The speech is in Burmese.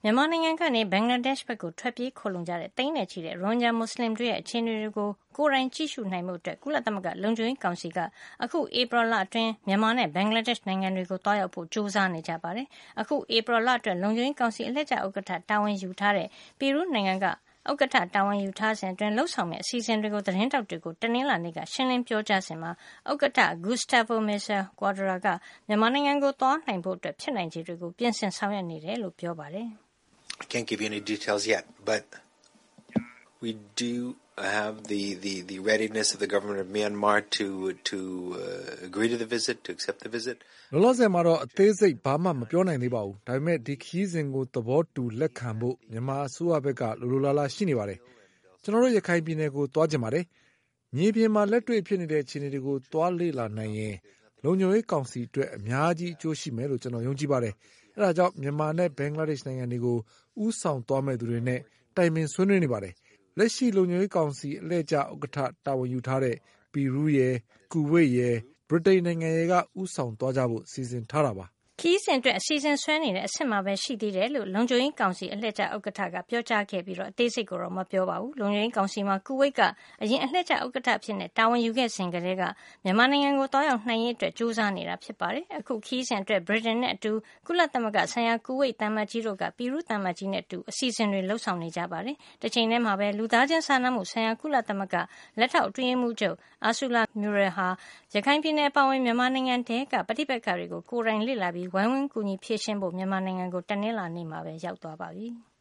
မြန်မာနိုင်ငံကနေဘင်္ဂလားဒေ့ရှ်ဘက်ကိုထွက်ပြေးခိုလှုံကြတဲ့သိန်းနဲ့ချီတဲ့ရိုဟင်ဂျာမွတ်စလင်တွေရဲ့အခြေအနေတွေကိုကိုယ်တိုင်ကြည့်ရှုနိုင်မှုအတွက်ကုလသမဂ္ဂလုံခြုံရေးကောင်စီကအခုဧပြီလအတွင်းမြန်မာနဲ့ဘင်္ဂလားဒေ့ရှ်နိုင်ငံတွေကိုတွားရောက်ဖို့ကြိုးစားနေကြပါတယ်။အခုဧပြီလအတွက်လုံခြုံရေးကောင်စီအလှည့်ကျဥက္ကဋ္ဌတာဝန်ယူထားတဲ့ပီရူးနိုင်ငံကဥက္ကဋ္ဌတာဝန်ယူထားစဉ်အတွင်းလှုပ်ဆောင်မယ့်အစီအစဉ်တွေကိုသတင်းတောက်တွေကိုတနင်္လာနေ့ကရှင်းလင်းပြောကြားစဉ်မှာဥက္ကဋ္ဌ Gustavo Meza Quadra ကမြန်မာနိုင်ငံကိုသွားနိုင်ဖို့အတွက်ဖြစ်နိုင်ခြေတွေကိုပြင်ဆင်ဆောင်ရွက်နေတယ်လို့ပြောပါတယ်။ I can't give you any details yet, but we do have the readiness of the government of Myanmar to agree to the visit, to accept the visit. လောလောဆယ်မှာတော့အသေးစိတ်ဘာမှမပြောနိုင်သေးပါဘူး။ဒါပေမဲ့ဒီခရီးစဉ်ကိုသဘောတူလက်ခံဖို့မြန်မာအစိုးရဘက်ကလိုလိုလားလားရှိနေပါတယ်။ကျွန်တော်တို့ရခိုင်ပြည်နယ်ကိုသွားကြပါတယ်။မြေပြင်မှာလက်တွေ့ဖြစ်နေတဲ့အခြေအနေတွေကိုသွားလေ့လာနိုင်ရင်လုံခြုံရေးကောင်စီအတွက်အများကြီးအကျိုးရှိမယ်လို့ကျွန်တော်ယုံကြည်ပါတယ်။အဲဒါကြောင့်မြန်မာနဲ့ဘင်္ဂလားဒေ့ရှ်နိုင်ငံတွေကိုဦးဆောင်သွားမဲ့သူတွေနဲ့တိုင်ပင်ဆွေးနွေးနေပါတယ်။လက်ရှိလုံခြုံရေးကောင်စီအလှည့်ကျဥက္ကဋ္ဌတာဝန်ယူထားတဲ့ပီရူးရဲ့ကူဝိတ်ရဲ့ဗြိတိန်နိုင်ငံရဲ့ကဦးဆောင်သွားကြဖို့စီစဉ်ထားတာပါ။ခရီးစဉ်အတွက်အစီအစဉ်ဆွဲနေတဲ့အဆင့်မှာပဲရှိသေးတယ်လို့လုံခြုံရေးကောင်စီအလှည့်ကျဥက္ကဋ္ဌကပြောကြားခဲ့ပြီးအသေးစိတ်ကိုတော့မပြောပါဘူး။လုံခြုံရေးကောင်စီမှာကူဝိတ်ကအရင်အလှည့်ကျဥက္ကဋ္ဌအဖြစ်တာဝန်ယူခဲ့စဉ်ကတည်းကမြန်မာနိုင်ငံကိုသွားရောက်နိုင်ရေးအတွက်ကြိုးစားနေတာဖြစ်ပါတယ်။အခုခရီးစဉ်အတွက်ဗြိတိန်နဲ့အတူကုလသမဂ္ဂဆိုင်ရာကူဝိတ်သံအမတ်ကြီးတို့ကပီရူးသံအမတ်ကြီးနဲ့အတူအစီအစဉ်တွေလှုပ်ဆောင်နေကြပါတယ်။တချိန်တည်းမှာပဲလူသားချင်းစာနာမှုဆိုင်ရာကုလသမဂ္ဂလက်ထောက်အတွင်းရေးမှူးချုပ်Ursula Muellerဟာရခိုင်ပြည်နယ်အပါအဝင်မြန်မာနိုင်ငံထဲကပဋိပက္ခတွေကိုကိုယ်တိုင်လေ့လာပြီးဝိုင်းဝန်းကူညီဖြေရှင်းဖို့မြန်မာနိုင်ငံကိုတနင်္လာနေ့မှာပဲရောက်သွားပါပြီ။